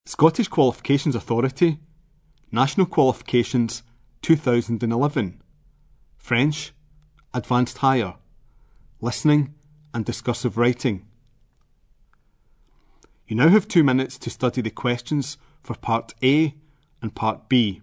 Scottish Qualifications Authority, National Qualifications 2011, French, Advanced Higher, Listening and Discursive Writing. You now have 2 minutes to study the questions for Part A and Part B.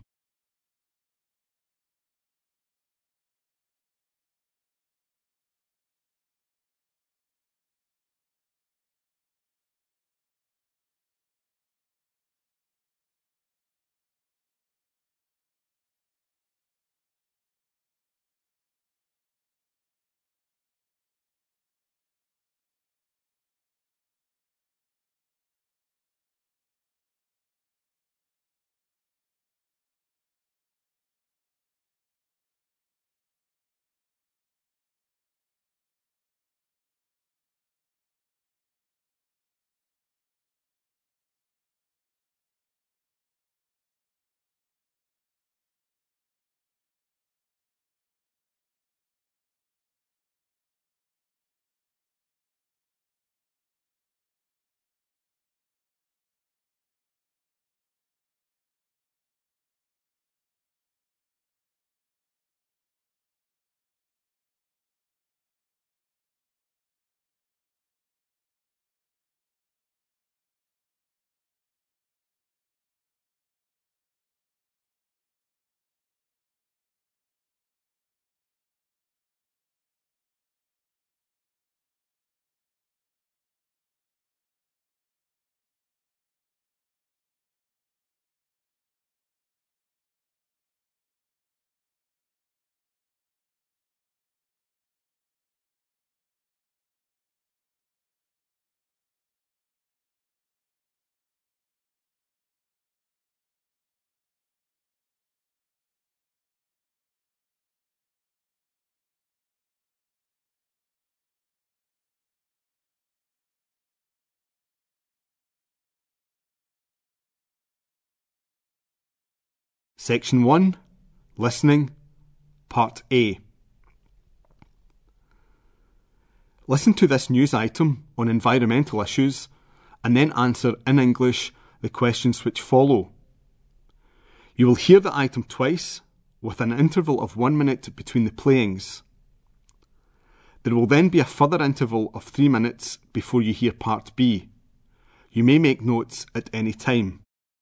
Section 1, Listening, Part A. Listen to this news item on environmental issues and then answer in English the questions which follow. You will hear the item twice with an interval of 1 minute between the playings. There will then be a further interval of 3 minutes before you hear Part B. You may make notes at any time.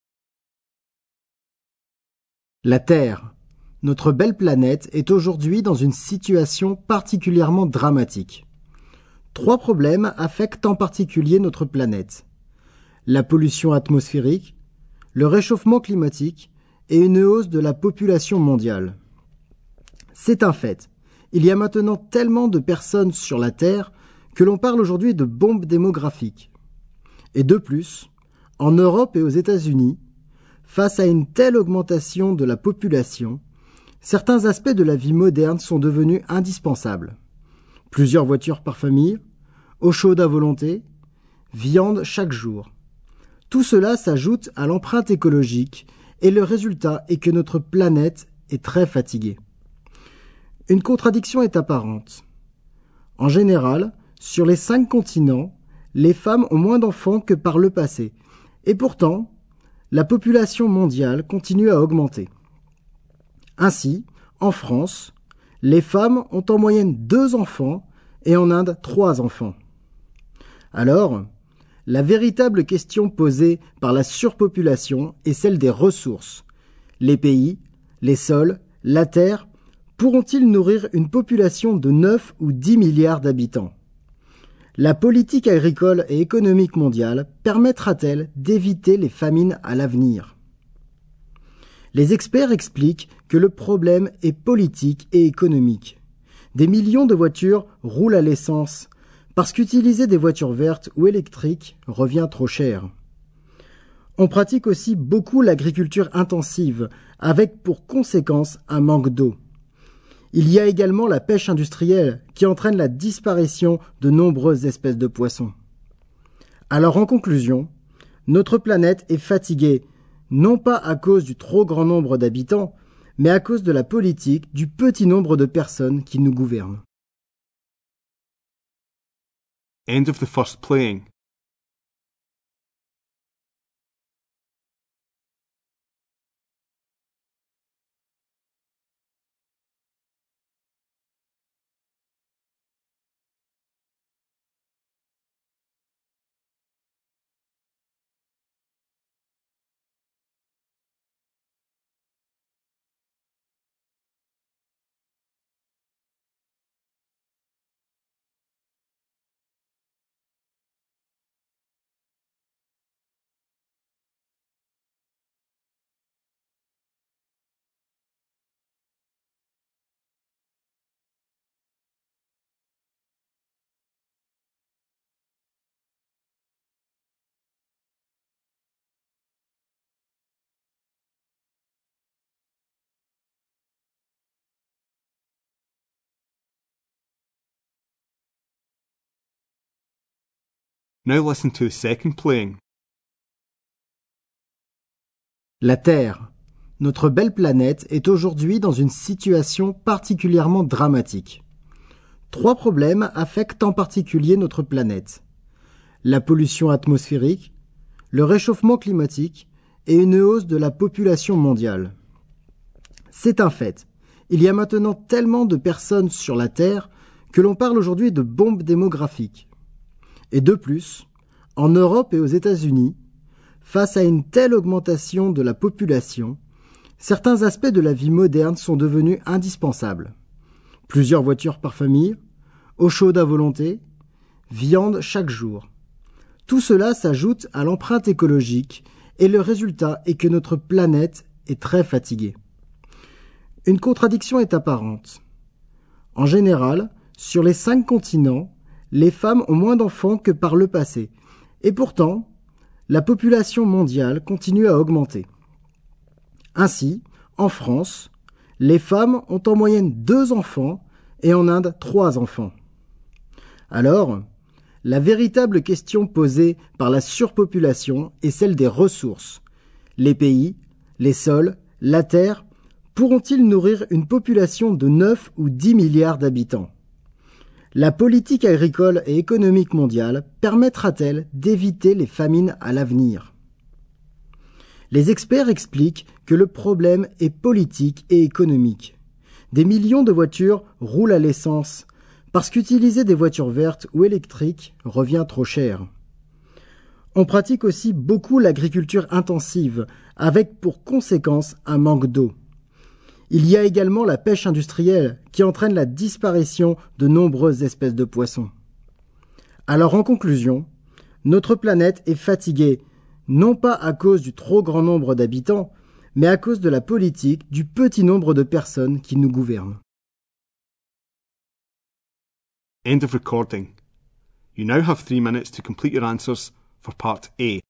La Terre, notre belle planète, est aujourd'hui dans une situation particulièrement dramatique. 3 problèmes affectent en particulier notre planète. La pollution atmosphérique, le réchauffement climatique et une hausse de la population mondiale. C'est un fait. Il y a maintenant tellement de personnes sur la Terre que l'on parle aujourd'hui de bombe démographique. Et de plus, en Europe et aux États-Unis, face à une telle augmentation de la population, certains aspects de la vie moderne sont devenus indispensables. Plusieurs voitures par famille, eau chaude à volonté, viande chaque jour. Tout cela s'ajoute à l'empreinte écologique et le résultat est que notre planète est très fatiguée. Une contradiction est apparente. En général, sur les 5 continents, les femmes ont moins d'enfants que par le passé. Et pourtant, la population mondiale continue à augmenter. Ainsi, en France, les femmes ont en moyenne 2 enfants et en Inde 3 enfants. Alors, la véritable question posée par la surpopulation est celle des ressources. Les pays, les sols, la terre, pourront-ils nourrir une population de 9 ou 10 milliards d'habitants ? La politique agricole et économique mondiale permettra-t-elle d'éviter les famines à l'avenir ? Les experts expliquent que le problème est politique et économique. Des millions de voitures roulent à l'essence parce qu'utiliser des voitures vertes ou électriques revient trop cher. On pratique aussi beaucoup l'agriculture intensive avec pour conséquence un manque d'eau. Il y a également la pêche industrielle qui entraîne la disparition de nombreuses espèces de poissons. Alors en conclusion, notre planète est fatiguée, non pas à cause du trop grand nombre d'habitants, mais à cause de la politique du petit nombre de personnes qui nous gouvernent. End of the first playing. Now listen to the second playing. La Terre, notre belle planète, est aujourd'hui dans une situation particulièrement dramatique. 3 problèmes affectent en particulier notre planète. La pollution atmosphérique, le réchauffement climatique et une hausse de la population mondiale. C'est un fait. Il y a maintenant tellement de personnes sur la Terre que l'on parle aujourd'hui de bombe démographique. Et de plus, en Europe et aux États-Unis, face à une telle augmentation de la population, certains aspects de la vie moderne sont devenus indispensables. Plusieurs voitures par famille, eau chaude à volonté, viande chaque jour. Tout cela s'ajoute à l'empreinte écologique et le résultat est que notre planète est très fatiguée. Une contradiction est apparente. En général, sur les 5 continents, les femmes ont moins d'enfants que par le passé. Et pourtant, la population mondiale continue à augmenter. Ainsi, en France, les femmes ont en moyenne 2 enfants et en Inde 3 enfants. Alors, la véritable question posée par la surpopulation est celle des ressources. Les pays, les sols, la terre, pourront-ils nourrir une population de 9 ou 10 milliards d'habitants ? La politique agricole et économique mondiale permettra-t-elle d'éviter les famines à l'avenir ? Les experts expliquent que le problème est politique et économique. Des millions de voitures roulent à l'essence parce qu'utiliser des voitures vertes ou électriques revient trop cher. On pratique aussi beaucoup l'agriculture intensive, avec pour conséquence un manque d'eau. Il y a également la pêche industrielle qui entraîne la disparition de nombreuses espèces de poissons. Alors en conclusion, notre planète est fatiguée, non pas à cause du trop grand nombre d'habitants, mais à cause de la politique du petit nombre de personnes qui nous gouvernent. End of recording. You now have 3 minutes to complete your answers for part A.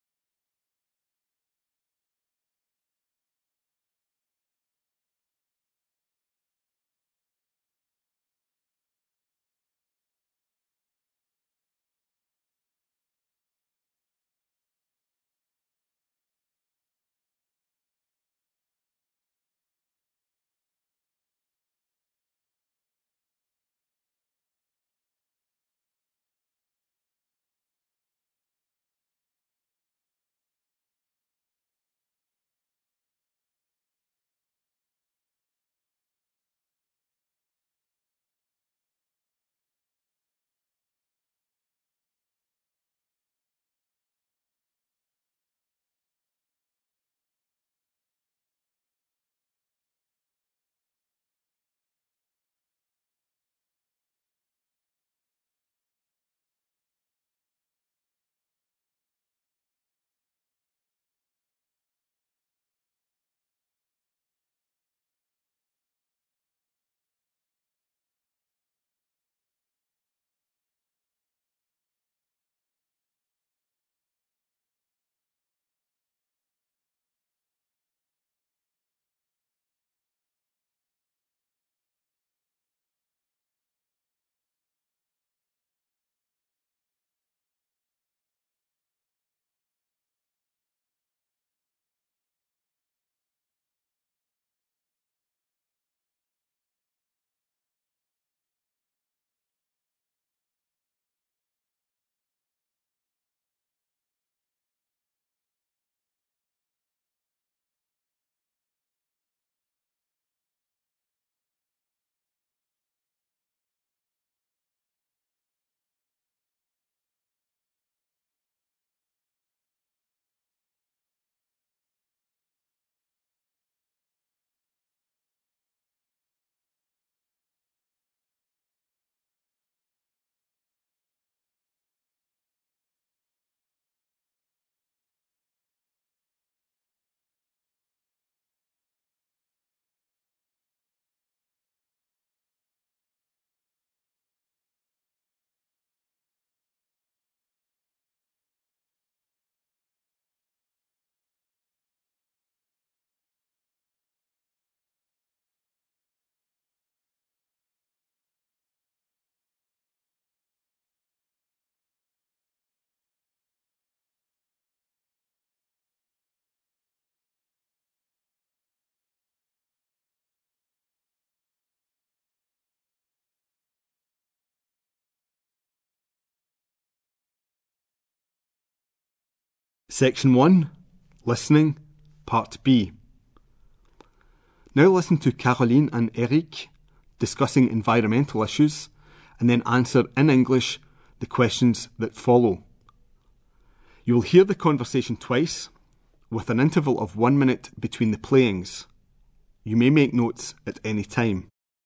Section 1, Listening, Part B. Now listen to Caroline and Eric discussing environmental issues and then answer in English the questions that follow. You will hear the conversation twice, with an interval of 1 minute between the playings. You may make notes at any time.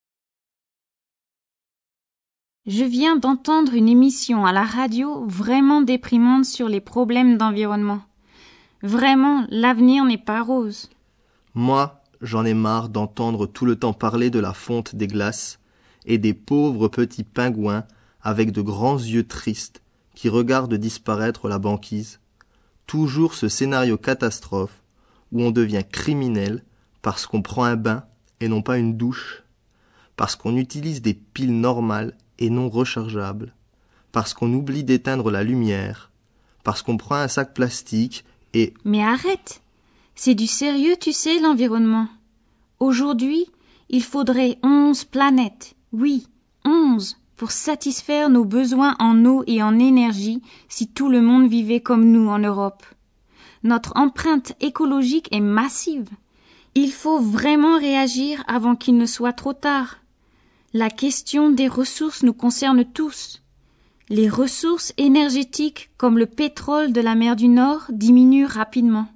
Je viens d'entendre une émission à la radio vraiment déprimante sur les problèmes d'environnement. Vraiment, l'avenir n'est pas rose. Moi, j'en ai marre d'entendre tout le temps parler de la fonte des glaces et des pauvres petits pingouins avec de grands yeux tristes qui regardent disparaître la banquise. Toujours ce scénario catastrophe où on devient criminel parce qu'on prend un bain et non pas une douche, parce qu'on utilise des piles normales et non rechargeables, parce qu'on oublie d'éteindre la lumière, parce qu'on prend un sac plastique et... Mais arrête! C'est du sérieux, tu sais, l'environnement. Aujourd'hui, il faudrait 11 planètes. Oui, 11, pour satisfaire nos besoins en eau et en énergie si tout le monde vivait comme nous en Europe. Notre empreinte écologique est massive. Il faut vraiment réagir avant qu'il ne soit trop tard. La question des ressources nous concerne tous. Les ressources énergétiques comme le pétrole de la mer du Nord diminuent rapidement.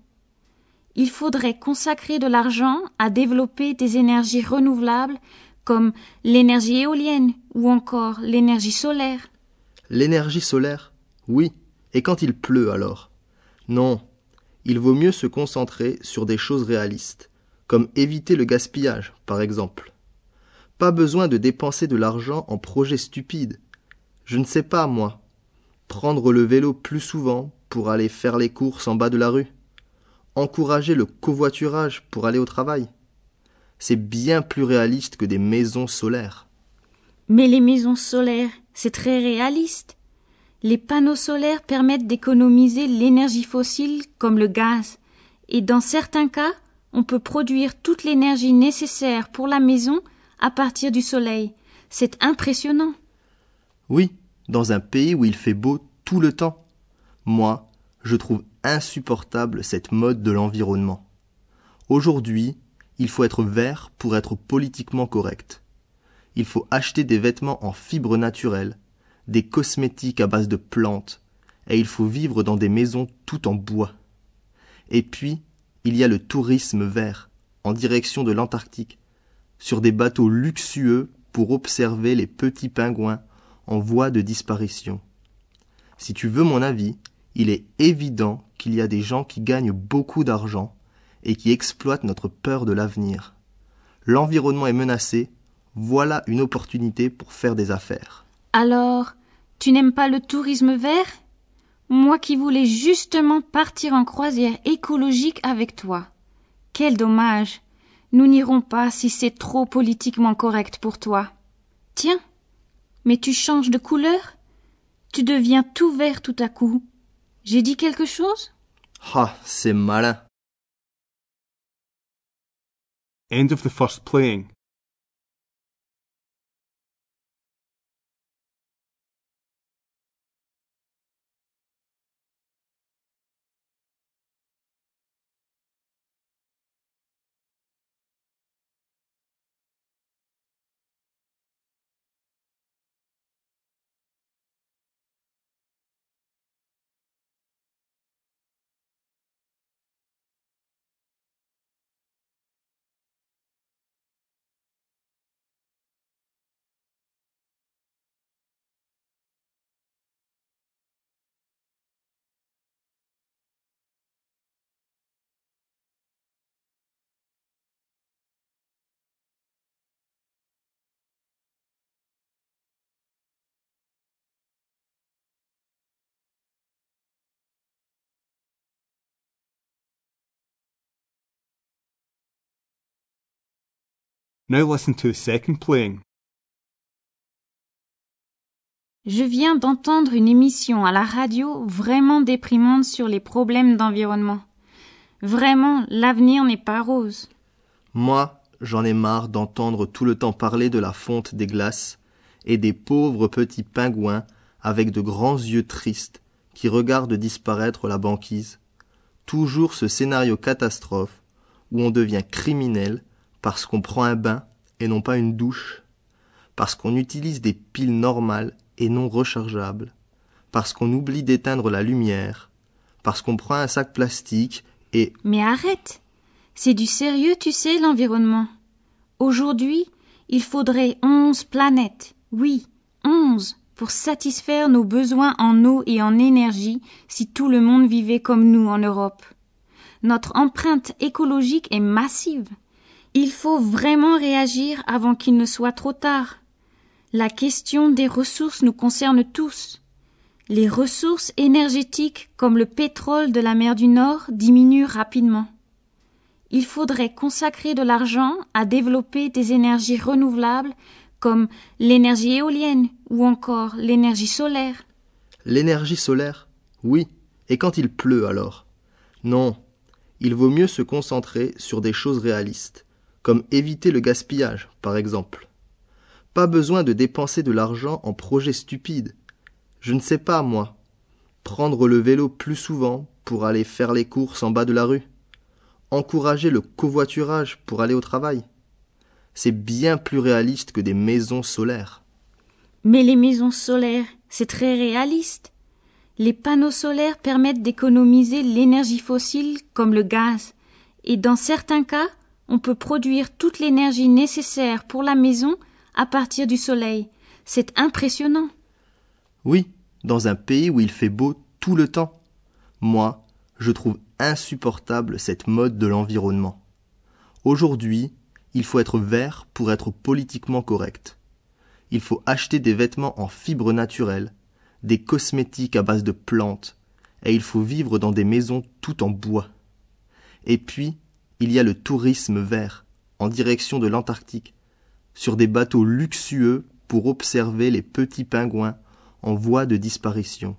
Il faudrait consacrer de l'argent à développer des énergies renouvelables comme l'énergie éolienne ou encore l'énergie solaire. L'énergie solaire? Oui. Et quand il pleut alors? Non. Il vaut mieux se concentrer sur des choses réalistes, comme éviter le gaspillage, par exemple. Pas besoin de dépenser de l'argent en projets stupides. Je ne sais pas, moi. Prendre le vélo plus souvent pour aller faire les courses en bas de la rue. Encourager le covoiturage pour aller au travail. C'est bien plus réaliste que des maisons solaires. Mais les maisons solaires, c'est très réaliste. Les panneaux solaires permettent d'économiser l'énergie fossile comme le gaz. Et dans certains cas, on peut produire toute l'énergie nécessaire pour la maison à partir du soleil. C'est impressionnant. Oui, dans un pays où il fait beau tout le temps. Moi, je trouve insupportable cette mode de l'environnement. Aujourd'hui, il faut être vert pour être politiquement correct. Il faut acheter des vêtements en fibres naturelles, des cosmétiques à base de plantes, et il faut vivre dans des maisons tout en bois. Et puis, il y a le tourisme vert, en direction de l'Antarctique, sur des bateaux luxueux pour observer les petits pingouins en voie de disparition. Si tu veux mon avis, il est évident qu'il y a des gens qui gagnent beaucoup d'argent et qui exploitent notre peur de l'avenir. L'environnement est menacé, voilà une opportunité pour faire des affaires. Alors, tu n'aimes pas le tourisme vert? Moi qui voulais justement partir en croisière écologique avec toi. Quel dommage! Nous n'irons pas si c'est trop politiquement correct pour toi. Tiens, mais tu changes de couleur? Tu deviens tout vert tout à coup. J'ai dit quelque chose? Ah, c'est malin. End of the first playing. Now listen to the second playing. Je viens d'entendre une émission à la radio vraiment déprimante sur les problèmes d'environnement. Vraiment, l'avenir n'est pas rose. Moi, j'en ai marre d'entendre tout le temps parler de la fonte des glaces et des pauvres petits pingouins avec de grands yeux tristes qui regardent disparaître la banquise. toujours ce scénario catastrophe où on devient criminel parce qu'on prend un bain et non pas une douche, parce qu'on utilise des piles normales et non rechargeables, parce qu'on oublie d'éteindre la lumière, parce qu'on prend un sac plastique et... Mais arrête! C'est du sérieux, tu sais, l'environnement. Aujourd'hui, il faudrait 11 planètes. Oui, 11, pour satisfaire nos besoins en eau et en énergie si tout le monde vivait comme nous en Europe. Notre empreinte écologique est massive. Il faut vraiment réagir avant qu'il ne soit trop tard. La question des ressources nous concerne tous. Les ressources énergétiques comme le pétrole de la mer du Nord diminuent rapidement. Il faudrait consacrer de l'argent à développer des énergies renouvelables comme l'énergie éolienne ou encore l'énergie solaire. L'énergie solaire? Oui. Et quand il pleut alors? Non. Il vaut mieux se concentrer sur des choses réalistes, comme éviter le gaspillage, par exemple. Pas besoin de dépenser de l'argent en projets stupides. Je ne sais pas, moi. Prendre le vélo plus souvent pour aller faire les courses en bas de la rue. Encourager le covoiturage pour aller au travail. C'est bien plus réaliste que des maisons solaires. Mais les maisons solaires, c'est très réaliste. Les panneaux solaires permettent d'économiser l'énergie fossile comme le gaz. Et dans certains cas, on peut produire toute l'énergie nécessaire pour la maison à partir du soleil. C'est impressionnant. Oui, dans un pays où il fait beau tout le temps. Moi, je trouve insupportable cette mode de l'environnement. Aujourd'hui, il faut être vert pour être politiquement correct. Il faut acheter des vêtements en fibres naturelles, des cosmétiques à base de plantes, et il faut vivre dans des maisons tout en bois. Et puis, il y a le tourisme vert, en direction de l'Antarctique, sur des bateaux luxueux pour observer les petits pingouins en voie de disparition.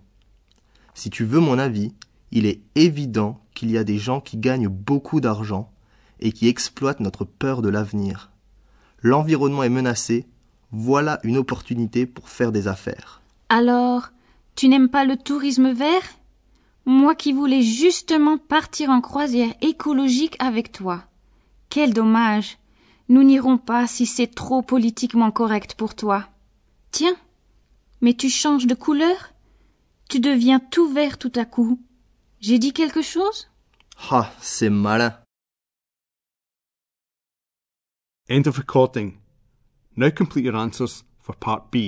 Si tu veux mon avis, il est évident qu'il y a des gens qui gagnent beaucoup d'argent et qui exploitent notre peur de l'avenir. L'environnement est menacé, voilà une opportunité pour faire des affaires. Alors, tu n'aimes pas le tourisme vert? Moi qui voulais justement partir en croisière écologique avec toi. Quel dommage. Nous n'irons pas si c'est trop politiquement correct pour toi. Tiens, mais tu changes de couleur? Tu deviens tout vert tout à coup. J'ai dit quelque chose? Ah, c'est malin. End of recording. Now complete your answers for part B.